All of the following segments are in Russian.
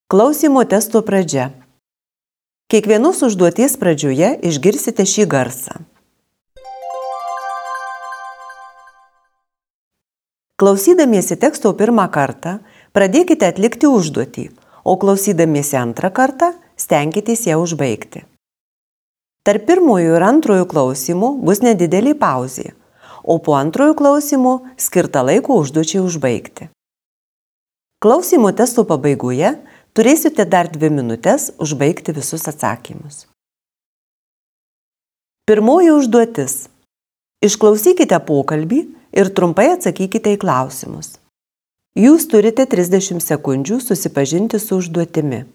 Klausymo testo pradžia. Kiekvienos užduoties pradžioje išgirsite šį garsą. Klausydamiesi teksto pirmą kartą, pradėkite atlikti užduotį, o klausydamiesi antrą kartą, stenkitės ją užbaigti. Tarp pirmojo ir antrojo klausimų bus nedidelė pauzė, o po antrojo klausimų skirta laiko užduočiai užbaigti. Klausymo testo pabaigoje turėsite dar 2 minutės užbaigti visus atsakymus. Pirmoji užduotis. Išklausykite pokalbį ir trumpai atsakykite į klausimus. Jūs turite 30 sekundžių susipažinti su užduotimi.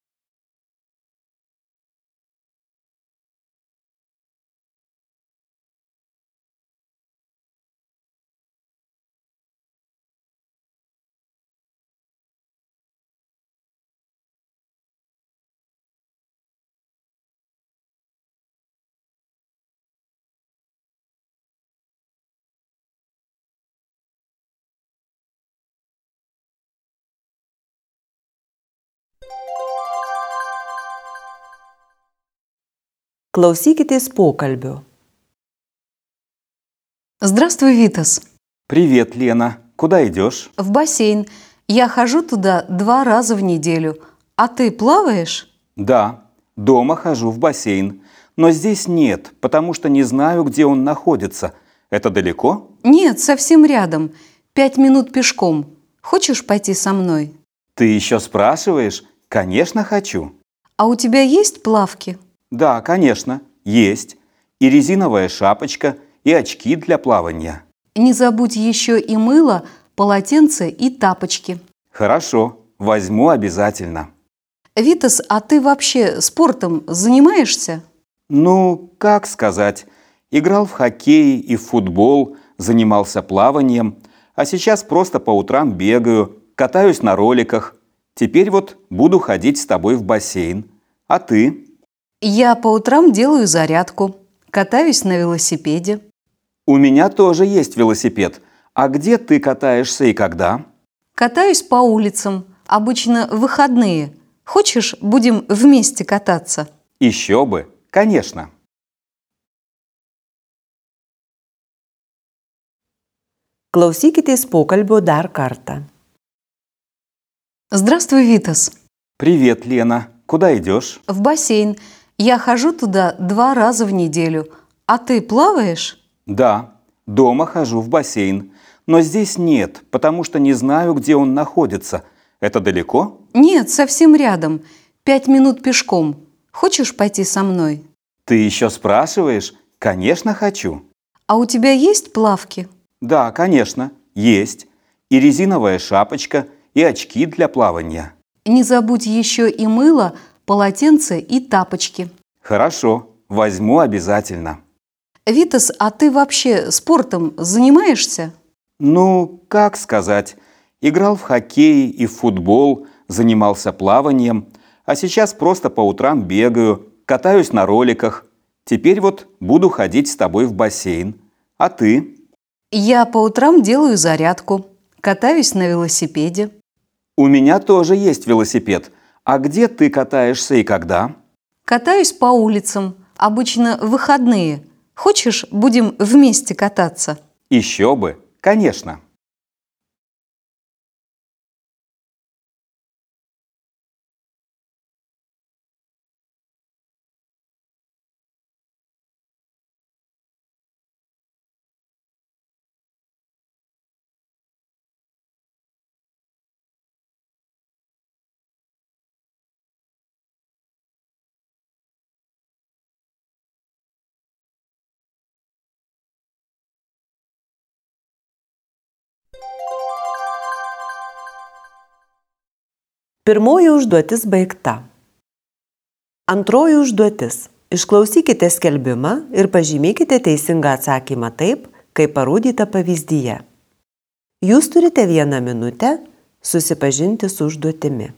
Klausykitės pokalbio. Здравствуй, Витас. Привет, Лена. Куда идешь? В бассейн. Я хожу туда 2 раза в неделю. А ты плаваешь? Да, дома хожу в бассейн. Но здесь нет, потому что не знаю, где он находится. Это далеко? Нет, совсем рядом. 5 минут пешком. Хочешь пойти со мной? Ты еще спрашиваешь? Конечно, хочу. А у тебя есть плавки? Да, конечно, есть. И резиновая шапочка, и очки для плавания. Не забудь еще и мыло, полотенце и тапочки. Хорошо, возьму обязательно. Витас, а ты вообще спортом занимаешься? Ну, как сказать, играл в хоккей и в футбол, занимался плаванием, а сейчас просто по утрам бегаю, катаюсь на роликах. Теперь вот буду ходить с тобой в бассейн. А ты? Я по утрам делаю зарядку, катаюсь на велосипеде. У меня тоже есть велосипед. А где ты катаешься и когда? Катаюсь по улицам, обычно в выходные. Хочешь, будем вместе кататься? Еще бы, конечно. Klausykitės pokalbio dar kartą. Здравствуй, Витас. Привет, Лена. Куда идешь? В бассейн. Я хожу туда 2 раза в неделю. А ты плаваешь? Да, дома хожу в бассейн. Но здесь нет, потому что не знаю, где он находится. Это далеко? Нет, совсем рядом. 5 минут пешком. Хочешь пойти со мной? Ты еще спрашиваешь? Конечно, хочу. А у тебя есть плавки? Да, конечно, есть. И резиновая шапочка, и очки для плавания. Не забудь еще и мыло, полотенце и тапочки. Хорошо, возьму обязательно. Витас, а ты вообще спортом занимаешься? Ну, как сказать, играл в хоккей и в футбол, занимался плаванием, а сейчас просто по утрам бегаю, катаюсь на роликах. Теперь вот буду ходить с тобой в бассейн. А ты? Я по утрам делаю зарядку, катаюсь на велосипеде. У меня тоже есть велосипед. А где ты катаешься и когда? Катаюсь по улицам, обычно в выходные. Хочешь, будем вместе кататься? Еще бы, конечно. Pirmoji užduotis baigta. Antroji užduotis. Išklausykite skelbimą ir pažymėkite teisingą atsakymą taip, kaip parodyta pavyzdyje. Jūs turite 1 minutę susipažinti su užduotimi.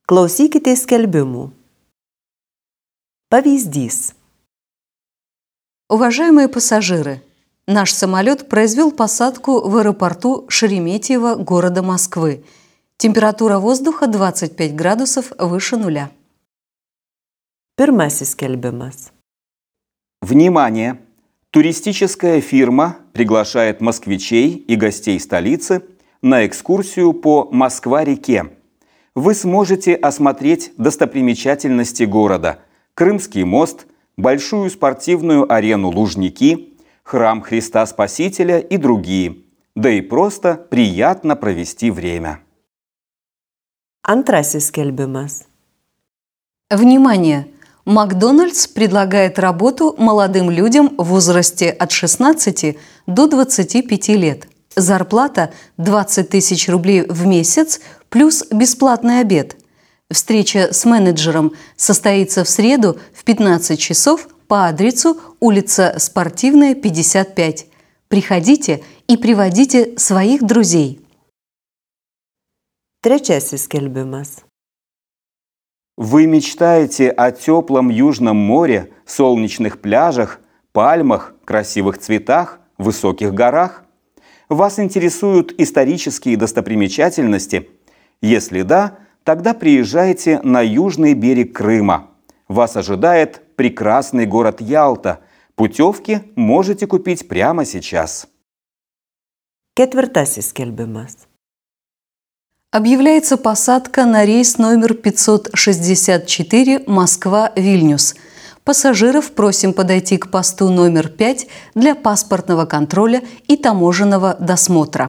Klausykitės skelbimų. Pavyzdys. Уважаемые пассажиры, наш самолет произвел посадку в аэропорту Шереметьево города Москвы. Температура воздуха 25 градусов выше нуля. Pirmasis skelbimas. Внимание! Туристическая фирма приглашает москвичей и гостей столицы на экскурсию по Москва-реке. Вы сможете осмотреть достопримечательности города: Крымский мост, большую спортивную арену Лужники, храм Христа Спасителя и другие. Да и просто приятно провести время. Antrasis skelbimas. Внимание! Макдональдс предлагает работу молодым людям в возрасте от 16 до 25 лет. Зарплата 20 тысяч рублей в месяц плюс бесплатный обед. Встреча с менеджером состоится в среду в 15 часов по адресу улица Спортивная, 55. Приходите и приводите своих друзей. Trečiasis skelbimas. Вы мечтаете о теплом Южном море, солнечных пляжах, пальмах, красивых цветах, высоких горах? Вас интересуют исторические достопримечательности? Если да, тогда приезжайте на южный берег Крыма. Вас ожидает прекрасный город Ялта. Путевки можете купить прямо сейчас. Ketvirtasis skelbimas. Объявляется посадка на рейс номер 564 Москва-Вильнюс. Пассажиров просим подойти к посту номер 5 для паспортного контроля и таможенного досмотра.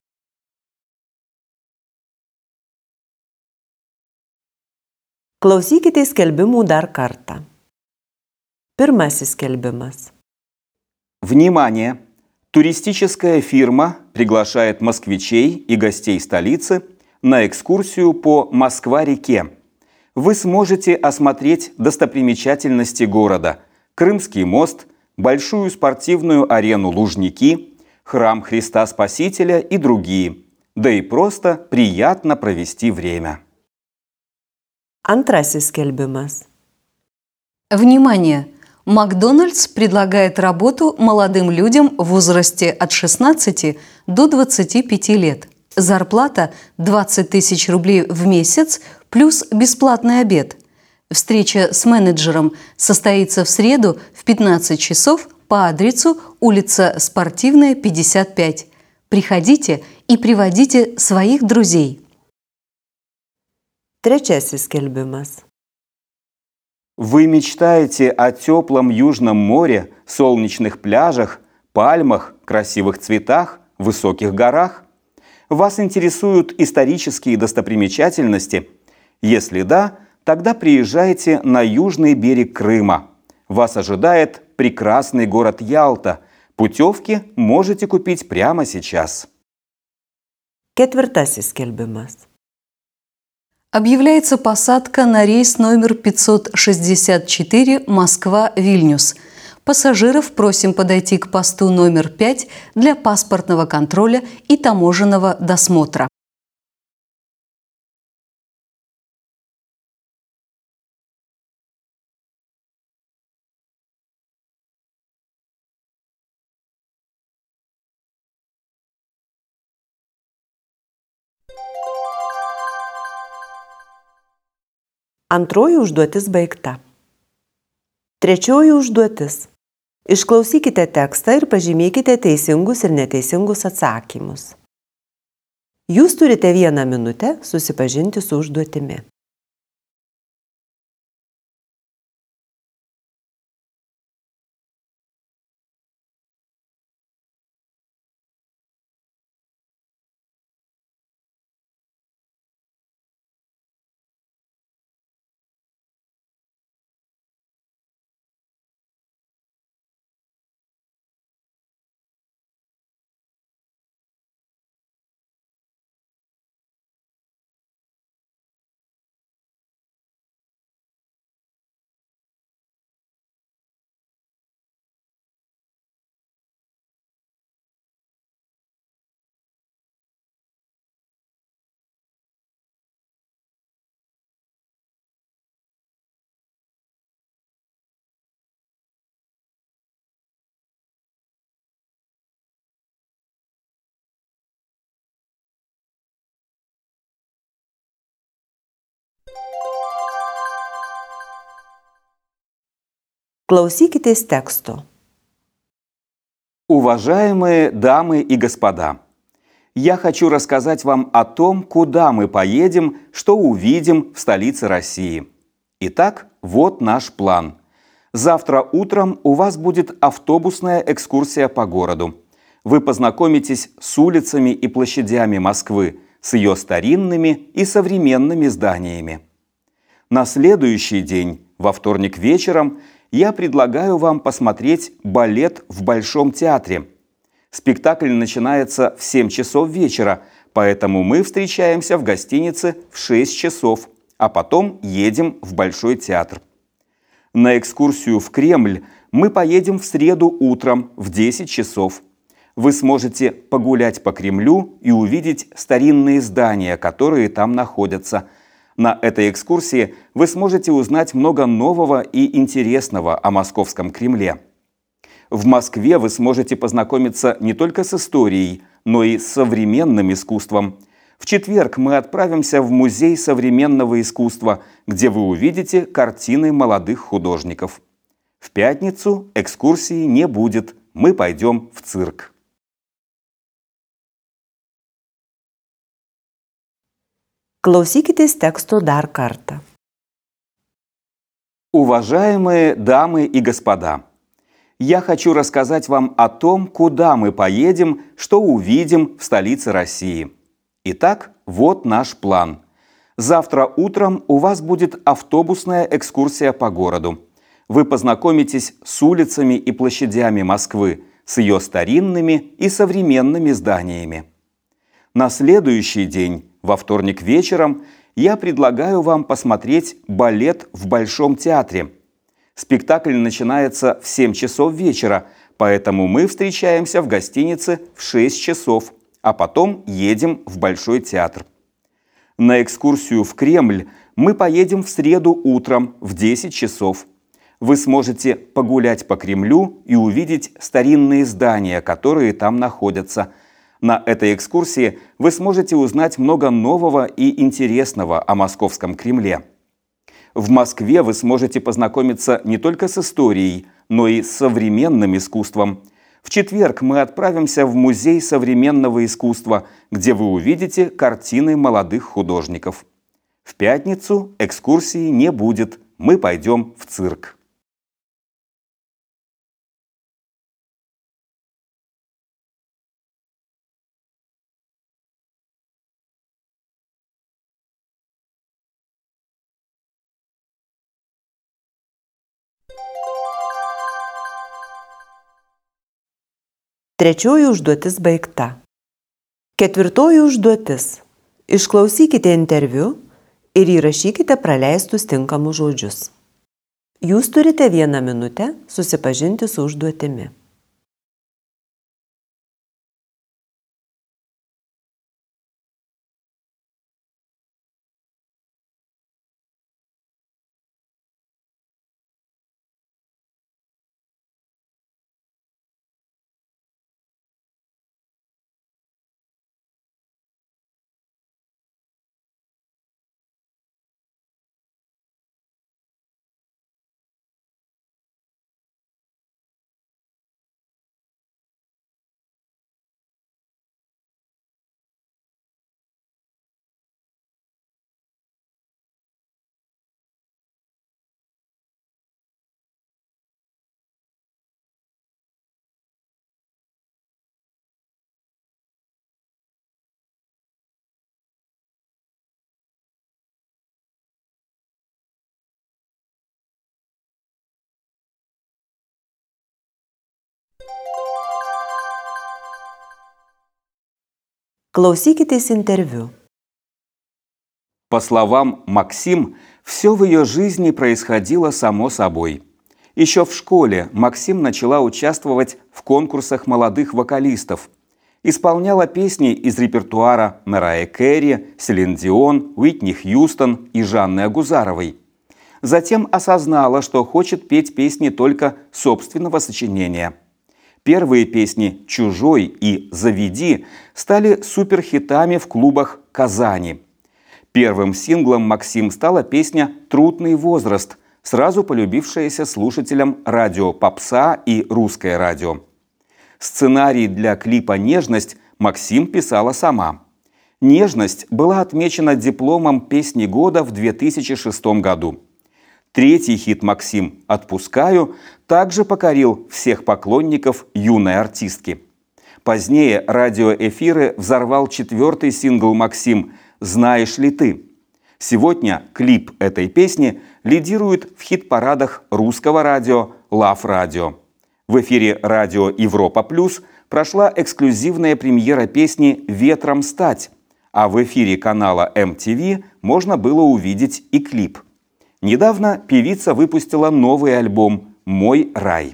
Klausykitės skelbimų dar kartą. Pirmasis skelbimas. Внимание! Туристическая фирма приглашает москвичей и гостей столицы на экскурсию по Москва-реке. Вы сможете осмотреть достопримечательности города: Крымский мост, большую спортивную арену Лужники, храм Христа Спасителя и другие. Да и просто приятно провести время. Antrasis skelbimas. Внимание! Макдональдс предлагает работу молодым людям в возрасте от 16 до 25 лет. Зарплата 20 тысяч рублей в месяц плюс бесплатный обед. Встреча с менеджером состоится в среду в 15 часов по адресу улица Спортивная, 55. Приходите и приводите своих друзей. Trečiasis skelbimas. Вы мечтаете о теплом Южном море, солнечных пляжах, пальмах, красивых цветах, высоких горах? Вас интересуют исторические достопримечательности? Если да, тогда приезжайте на южный берег Крыма. Вас ожидает прекрасный город Ялта. Путевки можете купить прямо сейчас. Ketvirtasis skelbimas. Объявляется посадка на рейс номер 564 Москва-Вильнюс. Пассажиров просим подойти к посту номер 5 для паспортного контроля и таможенного досмотра. Antroji užduotis baigta. Trečioji užduotis. Išklausykite tekstą ir pažymėkite teisingus ir neteisingus atsakymus. Jūs turite 1 minutę susipažinti su užduotimi. Klausykitės teksto. Уважаемые дамы и господа, я хочу рассказать вам о том, куда мы поедем, что увидим в столице России. Итак, вот наш план. Завтра утром у вас будет автобусная экскурсия по городу. Вы познакомитесь с улицами и площадями Москвы, с ее старинными и современными зданиями. На следующий день, во вторник вечером, я предлагаю вам посмотреть балет в Большом театре. Спектакль начинается в 7 часов вечера, поэтому мы встречаемся в гостинице в 6 часов, а потом едем в Большой театр. На экскурсию в Кремль мы поедем в среду утром в 10 часов. Вы сможете погулять по Кремлю и увидеть старинные здания, которые там находятся. На этой экскурсии вы сможете узнать много нового и интересного о Московском Кремле. В Москве вы сможете познакомиться не только с историей, но и с современным искусством. В четверг мы отправимся в Музей современного искусства, где вы увидите картины молодых художников. В пятницу экскурсии не будет, мы пойдем в цирк. Klausykitės teksto dar kartą. Уважаемые дамы и господа, я хочу рассказать вам о том, куда мы поедем, что увидим в столице России. Итак, вот наш план. Завтра утром у вас будет автобусная экскурсия по городу. Вы познакомитесь с улицами и площадями Москвы, с ее старинными и современными зданиями. На следующий день, во вторник вечером, я предлагаю вам посмотреть балет в Большом театре. Спектакль начинается в 7 часов вечера, поэтому мы встречаемся в гостинице в 6 часов, а потом едем в Большой театр. На экскурсию в Кремль мы поедем в среду утром в 10 часов. Вы сможете погулять по Кремлю и увидеть старинные здания, которые там находятся. На этой экскурсии вы сможете узнать много нового и интересного о Московском Кремле. В Москве вы сможете познакомиться не только с историей, но и с современным искусством. В четверг мы отправимся в Музей современного искусства, где вы увидите картины молодых художников. В пятницу экскурсии не будет, мы пойдем в цирк. Trečioji užduotis baigta. Ketvirtoji užduotis. Išklausykite interviu ir įrašykite praleistus tinkamus žodžius. Jūs turite 1 minutę susipažinti su užduotimi. Klausykitės интервью. По словам Максим, все в ее жизни происходило само собой. Еще в школе Максим начала участвовать в конкурсах молодых вокалистов. Исполняла песни из репертуара Мэрайи Кэри, Селин Дион, Уитни Хьюстон и Жанны Агузаровой. Затем осознала, что хочет петь песни только собственного сочинения. Первые песни «Чужой» и «Заведи» стали суперхитами в клубах Казани. Первым синглом Максим стала песня «Трудный возраст», сразу полюбившееся слушателям радио «Попса» и «Русское радио». Сценарий для клипа «Нежность» Максим писала сама. «Нежность» была отмечена дипломом «Песни года» в 2006 году. Третий хит «Максим» «Отпускаю» также покорил всех поклонников юной артистки. Позднее радиоэфиры взорвал четвертый сингл «Максим» «Знаешь ли ты?». Сегодня клип этой песни лидирует в хит-парадах Русского радио, Лав радио. В эфире радио Европа Плюс прошла эксклюзивная премьера песни «Ветром стать», а в эфире канала MTV можно было увидеть и клип. Недавно певица выпустила новый альбом «Мой рай».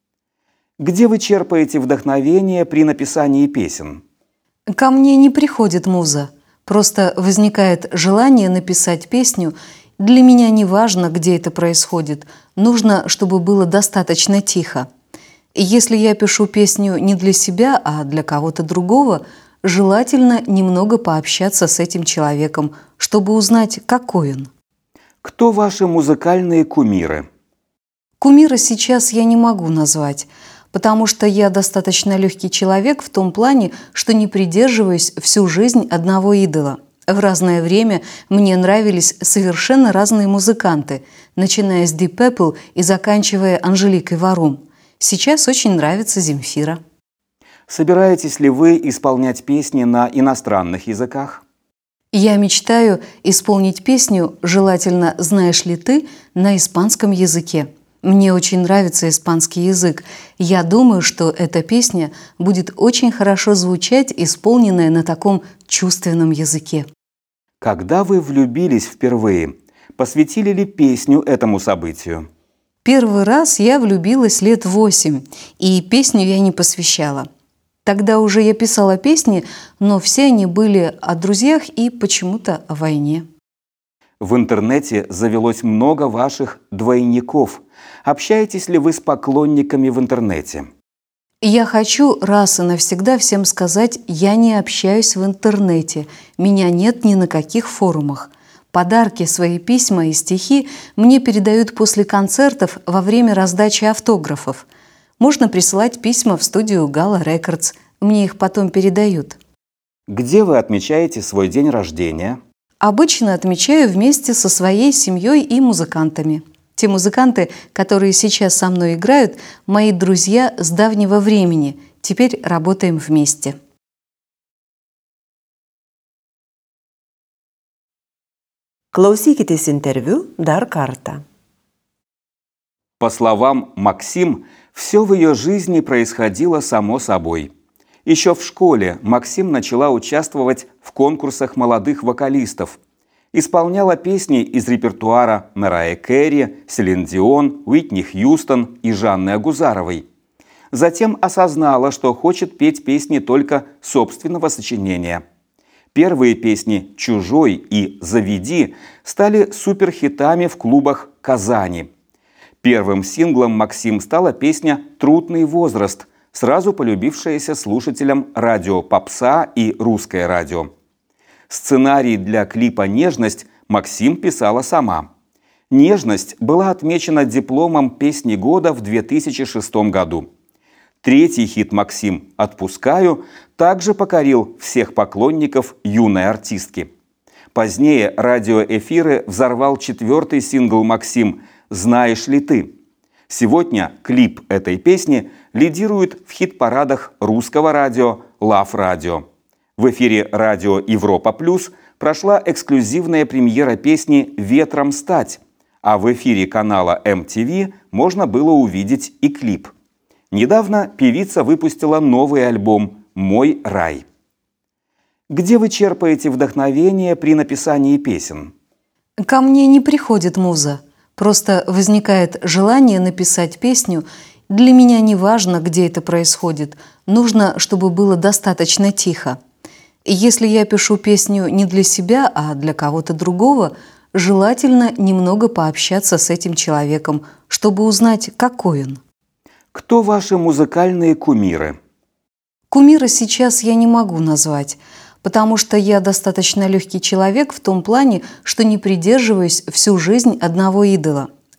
Где вы черпаете вдохновение при написании песен? Ко мне не приходит муза. Просто возникает желание написать песню. Для меня не важно, где это происходит. Нужно, чтобы было достаточно тихо. И если я пишу песню не для себя, а для кого-то другого, желательно немного пообщаться с этим человеком, чтобы узнать, какой он. Кто ваши музыкальные кумиры? Кумира сейчас я не могу назвать, потому что я достаточно легкий человек в том плане, что не придерживаюсь всю жизнь одного идола. В разное время мне нравились совершенно разные музыканты, начиная с Deep Purple и заканчивая Анжеликой Варум. Сейчас очень нравится Земфира. Собираетесь ли вы исполнять песни на иностранных языках? Я мечтаю исполнить песню, желательно «Знаешь ли ты?», на испанском языке. Мне очень нравится испанский язык. Я думаю, что эта песня будет очень хорошо звучать, исполненная на таком чувственном языке. Когда вы влюбились впервые, посвятили ли песню этому событию? Первый раз я влюбилась лет 8, и песню я не посвящала. Тогда уже я писала песни, но все они были о друзьях и почему-то о войне. В интернете завелось много ваших двойников. Общаетесь ли вы с поклонниками в интернете? Я хочу раз и навсегда всем сказать, я не общаюсь в интернете, меня нет ни на каких форумах. Подарки, свои письма и стихи мне передают после концертов во время раздачи автографов. Можно присылать письма в студию Gala Records, мне их потом передают. Где вы отмечаете свой день рождения? Обычно отмечаю вместе со своей семьей и музыкантами. Те музыканты, которые сейчас со мной играют, мои друзья с давнего времени. Теперь работаем вместе. Klausykitės интервью dar kartą. По словам Максим, все в ее жизни происходило само собой. Еще в школе Максим начала участвовать в конкурсах молодых вокалистов. Исполняла песни из репертуара Мэрайи Кэрри, Селин Дион, Уитни Хьюстон и Жанны Агузаровой. Затем осознала, что хочет петь песни только собственного сочинения. Первые песни «Чужой» и «Заведи» стали суперхитами в клубах Казани. Первым синглом Максим стала песня «Трудный возраст», сразу полюбившаяся слушателям радио «Попса» и «Русское радио». Сценарий для клипа «Нежность» Максим писала сама. «Нежность» была отмечена дипломом «Песни года» в 2006 году. Третий хит «Максим» «Отпускаю» также покорил всех поклонников юной артистки. Позднее радиоэфиры взорвал четвертый сингл «Максим» «Знаешь ли ты?». Сегодня клип этой песни лидирует в хит-парадах Русского радио, Лав радио. В эфире радио Европа Плюс прошла эксклюзивная премьера песни «Ветром стать», а в эфире канала MTV можно было увидеть и клип. Недавно певица выпустила новый альбом «Мой рай». Где вы черпаете вдохновение при написании песен? Ко мне не приходит муза. Просто возникает желание написать песню. Для меня не важно, где это происходит. Нужно, чтобы было достаточно тихо. И если я пишу песню не для себя, а для кого-то другого, желательно немного пообщаться с этим человеком, чтобы узнать, какой он. Кто ваши музыкальные кумиры? Кумира сейчас я не могу назвать, потому что я достаточно легкий человек в том плане, что не придерживаюсь всю жизнь одного идола.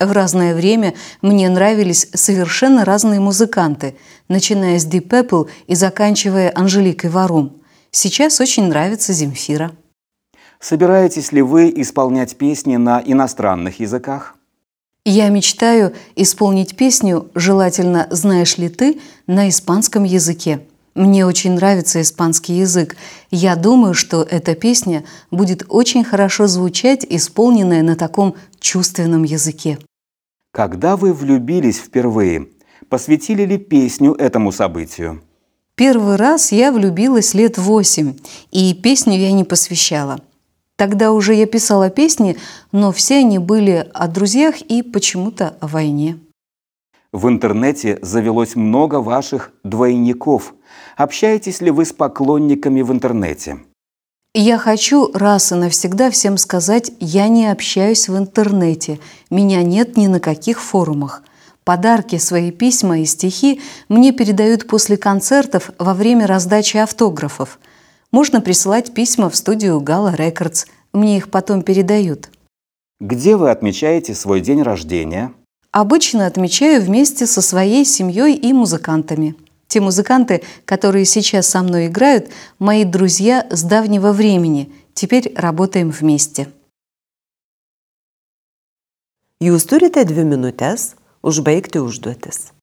В разное время мне нравились совершенно разные музыканты, начиная с Deep Purple и заканчивая Анжеликой Варум. Сейчас очень нравится Земфира. Собираетесь ли вы исполнять песни на иностранных языках? Я мечтаю исполнить песню «Желательно знаешь ли ты» на испанском языке. Мне очень нравится испанский язык. Я думаю, что эта песня будет очень хорошо звучать, исполненная на таком чувственном языке. Когда вы влюбились впервые, посвятили ли песню этому событию? Первый раз я влюбилась лет 8, и песню я не посвящала. Тогда уже я писала песни, но все они были о друзьях и почему-то о войне. В интернете завелось много ваших двойников. Общаетесь ли вы с поклонниками в интернете? Я хочу раз и навсегда всем сказать, я не общаюсь в интернете, меня нет ни на каких форумах. Подарки, свои письма и стихи мне передают после концертов во время раздачи автографов. Можно присылать письма в студию Gala Records, мне их потом передают. Где вы отмечаете свой день рождения? Обычно отмечаю вместе со своей семьей и музыкантами. Те музыканты, которые сейчас со мной играют, мои друзья с давнего времени. Теперь работаем вместе. Jūs turite 2 minutes užbaigti užduotis.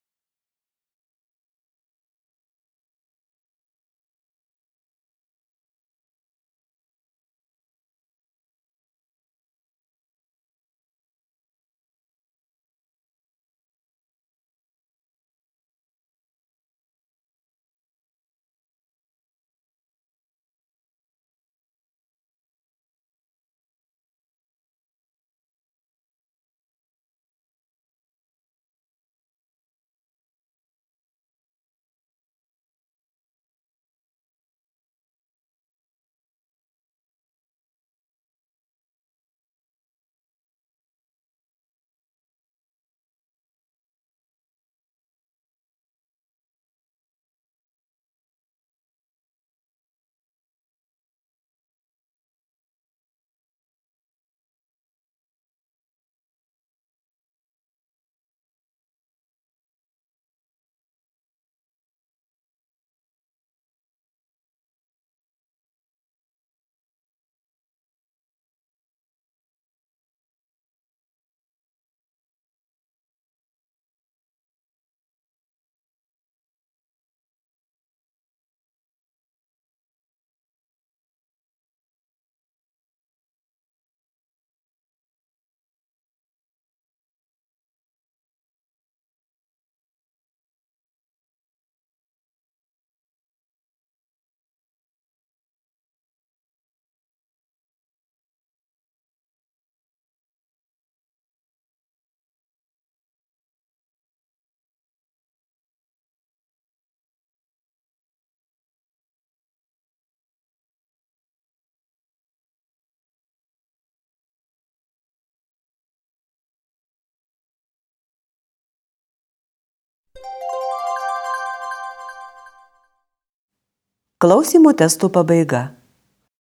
Klausimų testų pabaiga.